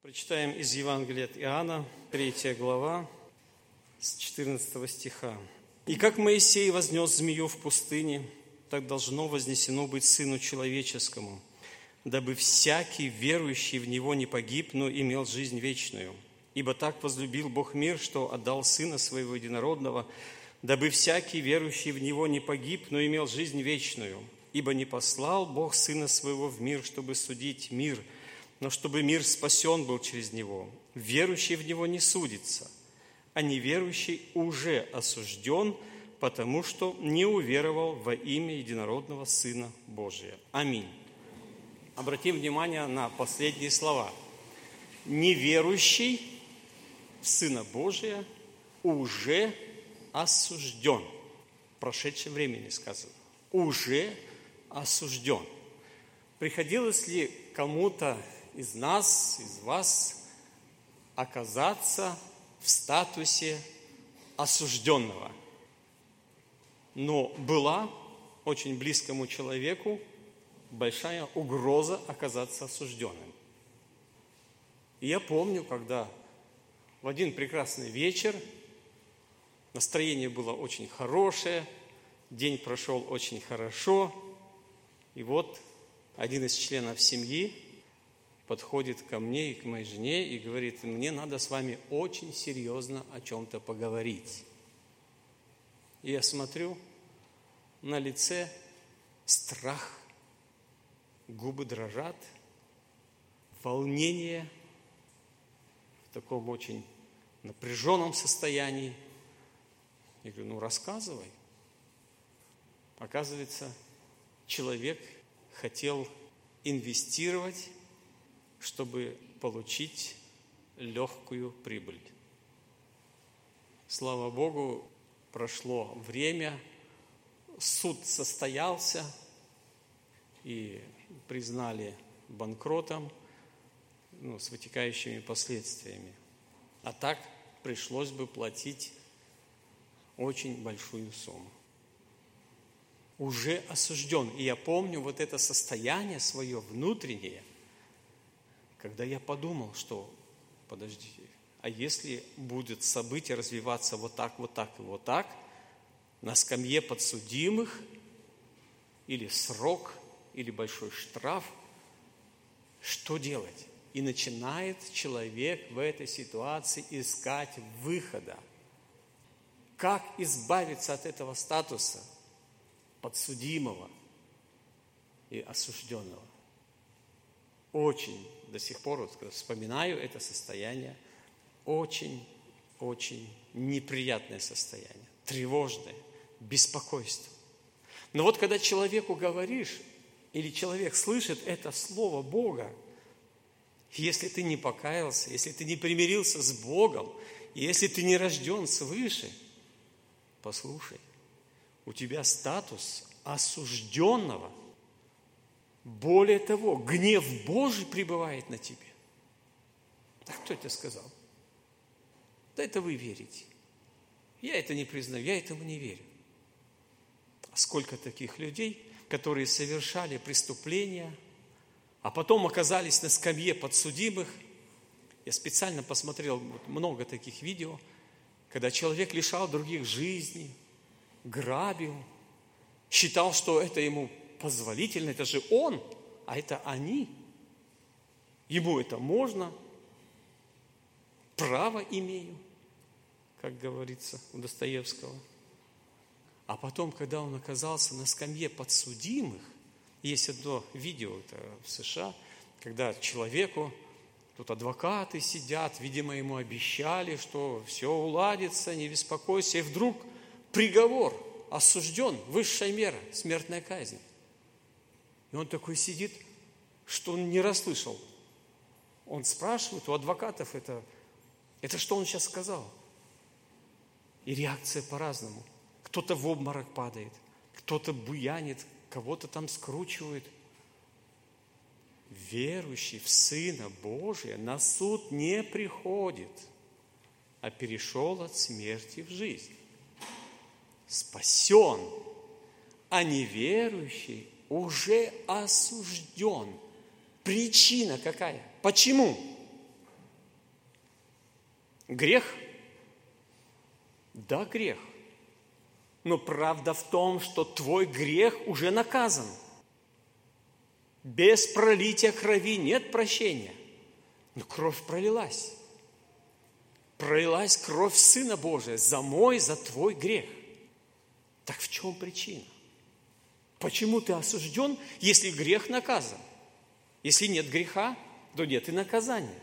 Прочитаем из Евангелия от Иоанна, 3 глава, с 14 стиха. «И как Моисей вознес змею в пустыне, так должно вознесено быть Сыну Человеческому, дабы всякий, верующий в Него, не погиб, но имел жизнь вечную. Ибо так возлюбил Бог мир, что отдал Сына Своего Единородного, дабы всякий, верующий в Него, не погиб, но имел жизнь вечную. Ибо не послал Бог Сына Своего в мир, чтобы судить мир, но чтобы мир спасен был через Него. Верующий в Него не судится, а неверующий уже осужден, потому что не уверовал во имя Единородного Сына Божия». Аминь. Обратим внимание на последние слова. Неверующий в Сына Божия уже осужден. В прошедшем времени сказано. Уже осужден. Приходилось ли кому-то из нас, из вас оказаться в статусе осужденного? Но была очень близкому человеку большая угроза оказаться осужденным. И я помню, когда в один прекрасный вечер настроение было очень хорошее, день прошел очень хорошо, и вот один из членов семьи подходит ко мне и к моей жене и говорит: мне надо с вами очень серьезно о чем-то поговорить. И я смотрю, на лице страх, губы дрожат, волнение в таком очень напряженном состоянии. Я говорю: рассказывай. Оказывается, человек хотел инвестировать, чтобы получить легкую прибыль. Слава Богу, прошло время, суд состоялся и признали банкротом, с вытекающими последствиями. А так пришлось бы платить очень большую сумму. Уже осужден. И я помню вот это состояние свое внутреннее, когда я подумал, что, подождите, а если будет событие развиваться вот так и вот так, на скамье подсудимых, или срок, или большой штраф, что делать? И начинает человек в этой ситуации искать выхода. Как избавиться от этого статуса подсудимого и осужденного? Очень до сих пор, когда вспоминаю это состояние, очень неприятное состояние, тревожное, беспокойство. Но вот когда человеку говоришь, или человек слышит это слово Бога, если ты не покаялся, если ты не примирился с Богом, если ты не рожден свыше, послушай, у тебя статус осужденного. Более того, гнев Божий пребывает на тебе. Так кто это сказал? Да это вы верите. Я это не признаю, я этому не верю. А сколько таких людей, которые совершали преступления, а потом оказались на скамье подсудимых. Я специально посмотрел много таких видео, когда человек лишал других жизни, грабил, считал, что это ему позволительно, это же он, а это они. Ему это можно, право имею, как говорится у Достоевского. А потом, когда он оказался на скамье подсудимых, есть одно видео это в США, когда человеку, тут адвокаты сидят, видимо, ему обещали, что все уладится, не беспокойся, и вдруг приговор, осужден, высшая мера, смертная казнь. И он такой сидит, что он не расслышал. Он спрашивает у адвокатов, это что он сейчас сказал? И реакция по-разному. Кто-то в обморок падает, кто-то буянит, кого-то там скручивает. Верующий в Сына Божия на суд не приходит, а перешел от смерти в жизнь. Спасен, а неверующий уже осужден. Причина какая? Почему? Грех? Да, грех. Но правда в том, что твой грех уже наказан. Без пролития крови нет прощения. Но кровь пролилась. Пролилась кровь Сына Божия за мой, за твой грех. Так в чем причина? Почему ты осужден, если грех наказан? Если нет греха, то нет и наказания.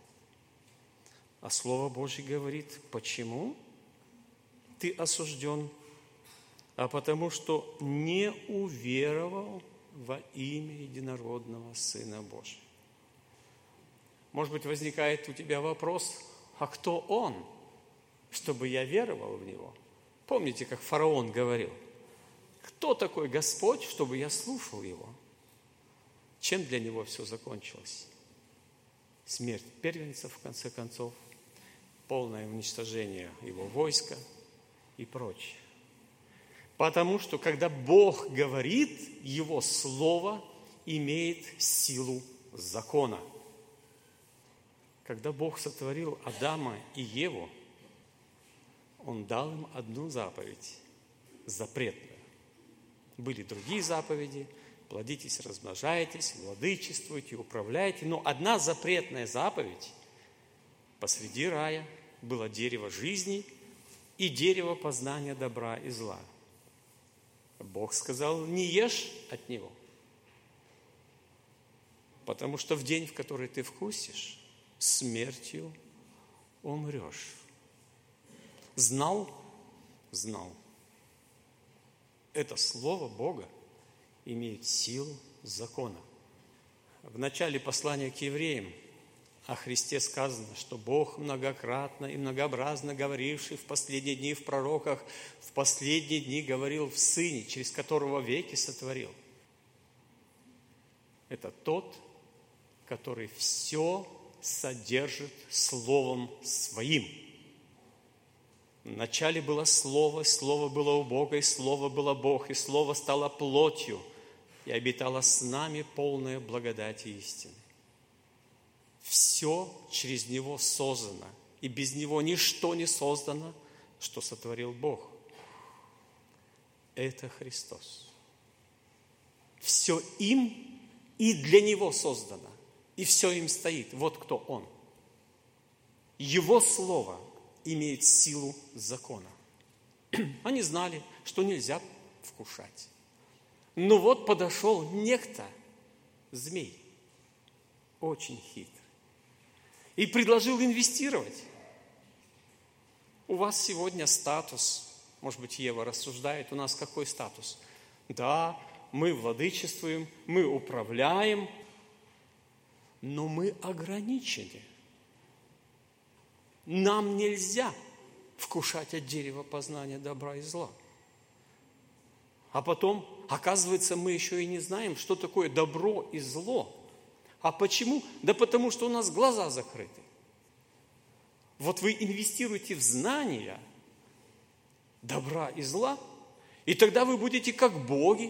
А Слово Божье говорит, почему ты осужден? А потому что не уверовал во имя единородного Сына Божия. Может быть, возникает у тебя вопрос, а кто Он, чтобы я веровал в Него? Помните, как фараон говорил, кто такой Господь, чтобы я слушал Его? Чем для него все закончилось? Смерть первенца, в конце концов, полное уничтожение его войска и прочее. Потому что, когда Бог говорит, Его Слово имеет силу закона. Когда Бог сотворил Адама и Еву, Он дал им одну заповедь, запретную. Были другие заповеди: плодитесь, размножайтесь, владычествуйте, управляйте. Но одна запретная заповедь: посреди рая было дерево жизни и дерево познания добра и зла. Бог сказал: не ешь от него, потому что в день, в который ты вкусишь, смертью умрешь. Знал? Знал. Это слово Бога имеет силу закона. В начале послания к евреям о Христе сказано, что Бог многократно и многообразно говоривший в последние дни в пророках, в последние дни говорил в Сыне, через которого веки сотворил. Это тот, который все содержит Словом Своим. Вначале было Слово, Слово было у Бога, и Слово было Бог, и Слово стало плотью, и обитало с нами полная благодати и истины. Все через Него создано, и без Него ничто не создано, что сотворил Бог. Это Христос. Все им и для Него создано, и все им стоит. Вот кто Он. Его Слово имеет силу закона. Они знали, что нельзя вкушать. Но вот подошел некто, змей, очень хитрый, и предложил инвестировать. У вас сегодня статус, может быть, Ева рассуждает, у нас какой статус? Да, мы владычествуем, мы управляем, но мы ограничены. Нам нельзя вкушать от дерева познания добра и зла. А потом, оказывается, мы еще и не знаем, что такое добро и зло. А почему? Да потому что у нас глаза закрыты. Вот вы инвестируете в знания добра и зла, и тогда вы будете как боги.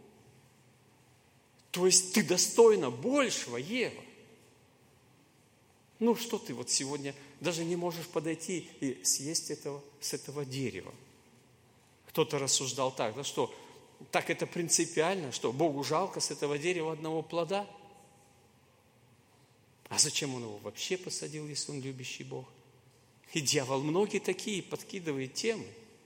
То есть ты достойна большего, Ева. Ну что ты вот сегодня даже не можешь подойти и съесть с этого дерева? Кто-то рассуждал так, да что, так это принципиально, что Богу жалко с этого дерева одного плода? А зачем Он его вообще посадил, если Он любящий Бог? И дьявол многие такие подкидывает темы.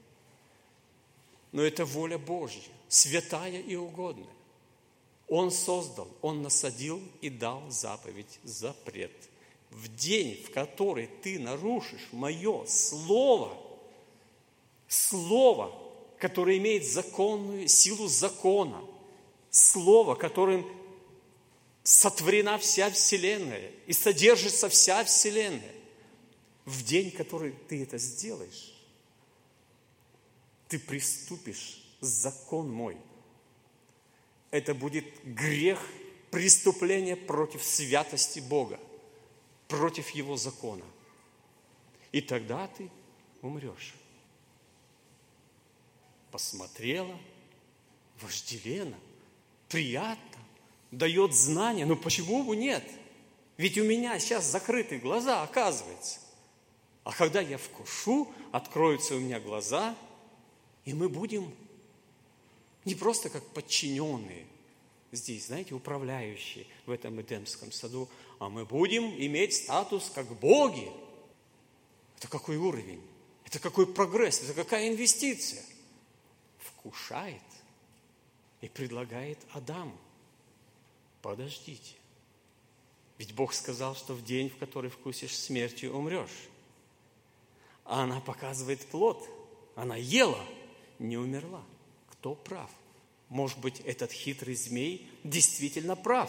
Но это воля Божья, святая и угодная. Он создал, Он насадил и дал заповедь, запрет. В день, в который ты нарушишь мое слово, слово, которое имеет законную силу закона, слово, которым сотворена вся вселенная и содержится вся вселенная, в день, в который ты это сделаешь, ты приступишь закон мой. Это будет грех, преступление против святости Бога, против Его закона. И тогда ты умрешь. Посмотрела, вожделенно, приятно, дает знания. Но почему бы нет? Ведь у меня сейчас закрыты глаза, оказывается. А когда я вкушу, откроются у меня глаза, и мы будем не просто как подчиненные здесь, знаете, управляющие в этом Эдемском саду, а мы будем иметь статус как боги. Это какой уровень? Это какой прогресс? Это какая инвестиция? Вкушает и предлагает Адаму: подождите. Ведь Бог сказал, что в день, в который вкусишь, смертью умрешь. А она показывает плод. Она ела, не умерла. Кто прав? Может быть, этот хитрый змей действительно прав.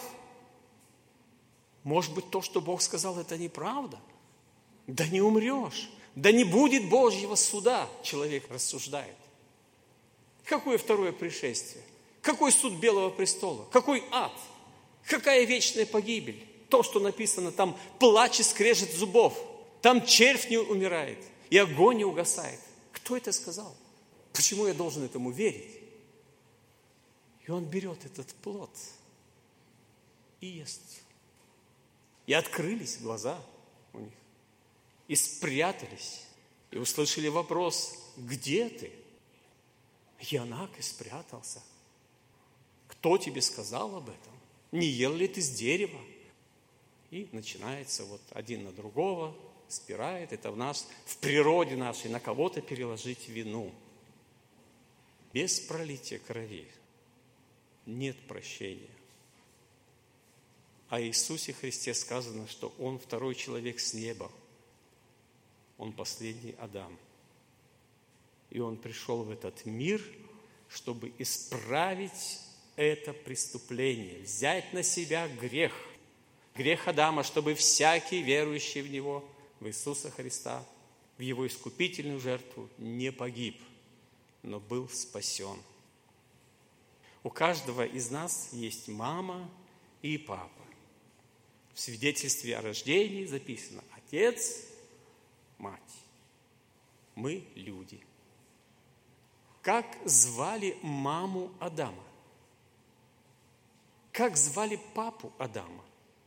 Может быть, то, что Бог сказал, это неправда. Да не умрешь. Да не будет Божьего суда, человек рассуждает. Какое второе пришествие? Какой суд Белого престола? Какой ад? Какая вечная погибель? То, что написано там: плач и скрежет зубов. Там червь не умирает, и огонь не угасает. Кто это сказал? Почему я должен этому верить? И он берет этот плод и ест. И открылись глаза у них, и спрятались, и услышали вопрос: где ты? Янак и спрятался. Кто тебе сказал об этом? Не ел ли ты с дерева? И начинается вот один на другого, спирает. Это в природе нашей на кого-то переложить вину. Без пролития крови нет прощения. О Иисусе Христе сказано, что Он второй человек с неба. Он последний Адам. И Он пришел в этот мир, чтобы исправить это преступление, взять на себя грех Адама, чтобы всякий верующий в Него, в Иисуса Христа, в Его искупительную жертву, не погиб, но был спасен. У каждого из нас есть мама и папа. В свидетельстве о рождении записано: отец, мать. Мы люди. Как звали маму Адама? Как звали папу Адама?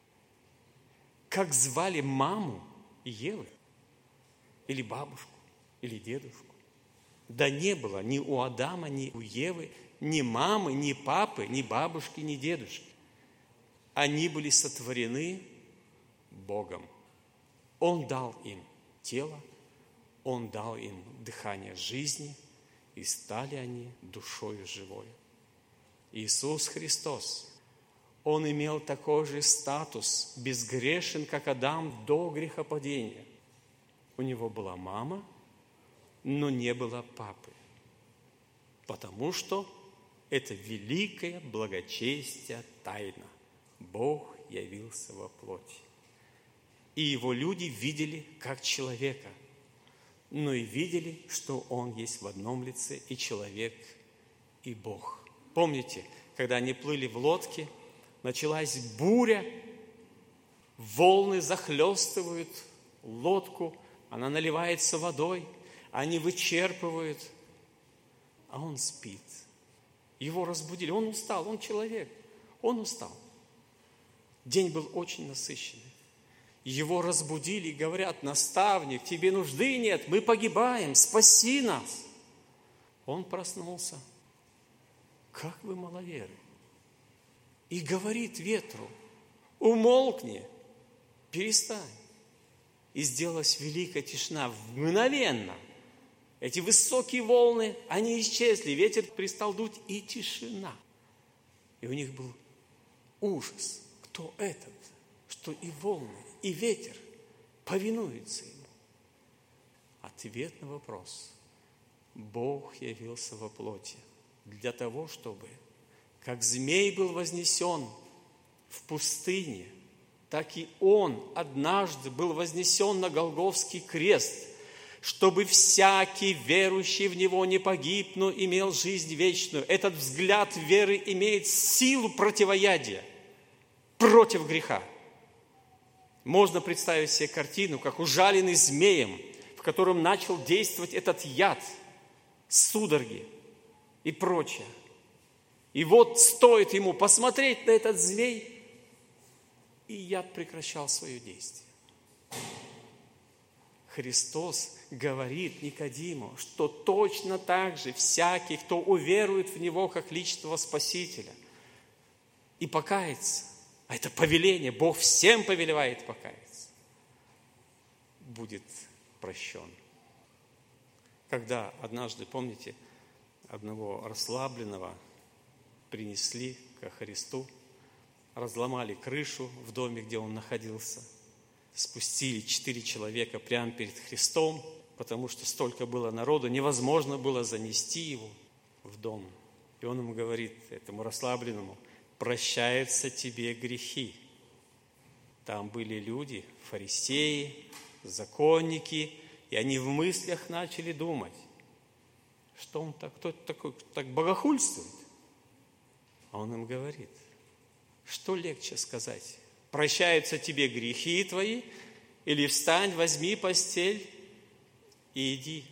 Как звали маму Евы? Или бабушку? Или дедушку? Да не было ни у Адама, ни у Евы ни мамы, ни папы, ни бабушки, ни дедушки. Они были сотворены Богом. Он дал им тело, Он дал им дыхание жизни, и стали они душою живой. Иисус Христос, Он имел такой же статус, безгрешен, как Адам до грехопадения. У Него была мама, но не было папы, потому что это великое благочестие тайна. Бог явился во плоти. И Его люди видели как человека, но и видели, что Он есть в одном лице и человек, и Бог. Помните, когда они плыли в лодке, началась буря, волны захлестывают лодку, она наливается водой, они вычерпывают, а он спит. Его разбудили, он устал, он человек, он устал. День был очень насыщенный. Его разбудили и говорят: наставник, тебе нужды нет, мы погибаем, спаси нас. Он проснулся: как вы маловеры. И говорит ветру: умолкни, перестань. И сделалась великая тишина мгновенно. Эти высокие волны, они исчезли, ветер перестал дуть, и тишина. И у них был ужас. Кто этот, что и волны, и ветер повинуются ему? Ответ на вопрос: Бог явился во плоти для того, чтобы, как змей был вознесен в пустыне, так и Он однажды был вознесен на Голгофский крест, чтобы всякий верующий в Него не погиб, но имел жизнь вечную. Этот взгляд веры имеет силу противоядия против греха. Можно представить себе картину, как ужаленный змеем, в котором начал действовать этот яд, судороги и прочее. И вот стоит ему посмотреть на этот змей, и яд прекращал свое действие. Христос говорит Никодиму, что точно так же всякий, кто уверует в Него как личного Спасителя и покается, а это повеление, Бог всем повелевает покаяться, будет прощен. Когда однажды, помните, одного расслабленного принесли ко Христу, разломали крышу в доме, где он находился, спустили 4 человека прямо перед Христом, потому что столько было народу, невозможно было занести его в дом. И он ему говорит, этому расслабленному: прощаются тебе грехи. Там были люди, фарисеи, законники, и они в мыслях начали думать, что он так, кто это такой, так богохульствует. А он им говорит, что легче сказать: прощаются тебе грехи твои, или встань, возьми постель и иди.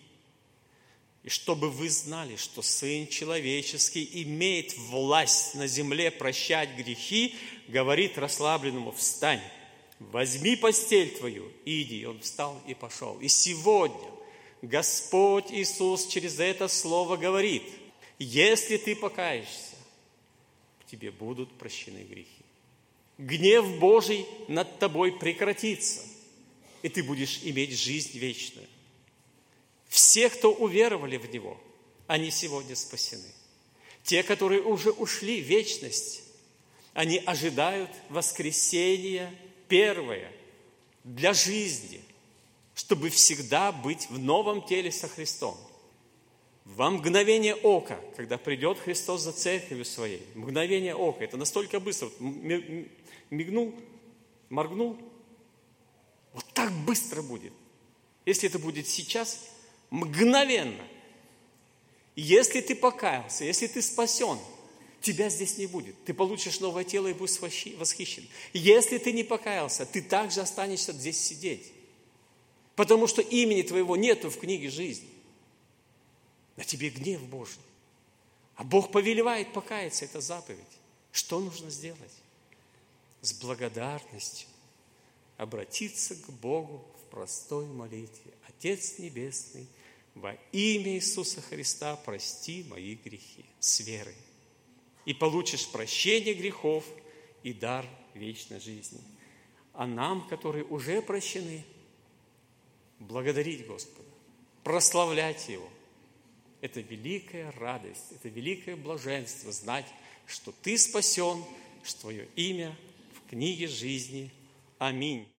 И чтобы вы знали, что Сын Человеческий имеет власть на земле прощать грехи, говорит расслабленному: встань, возьми постель твою и иди. И он встал и пошел. И сегодня Господь Иисус через это слово говорит: если ты покаешься, тебе будут прощены грехи. Гнев Божий над тобой прекратится, и ты будешь иметь жизнь вечную. Все, кто уверовали в Него, они сегодня спасены. Те, которые уже ушли в вечность, они ожидают воскресения первое для жизни, чтобы всегда быть в новом теле со Христом. Во мгновение ока, когда придет Христос за церковью своей, мгновение ока, это настолько быстро, мигнул, моргнул, вот так быстро будет. Если это будет сейчас, мгновенно. Если ты покаялся, если ты спасен, тебя здесь не будет. Ты получишь новое тело и будешь восхищен. Если ты не покаялся, ты также останешься здесь сидеть. Потому что имени твоего нету в книге жизни. На тебе гнев Божий. А Бог повелевает покаяться, это заповедь. Что нужно сделать? С благодарностью обратиться к Богу в простой молитве. Отец Небесный, во имя Иисуса Христа прости мои грехи. С верой. И получишь прощение грехов и дар вечной жизни. А нам, которые уже прощены, благодарить Господа, прославлять Его. Это великая радость, это великое блаженство знать, что ты спасен, что твое имя в книге жизни. Аминь.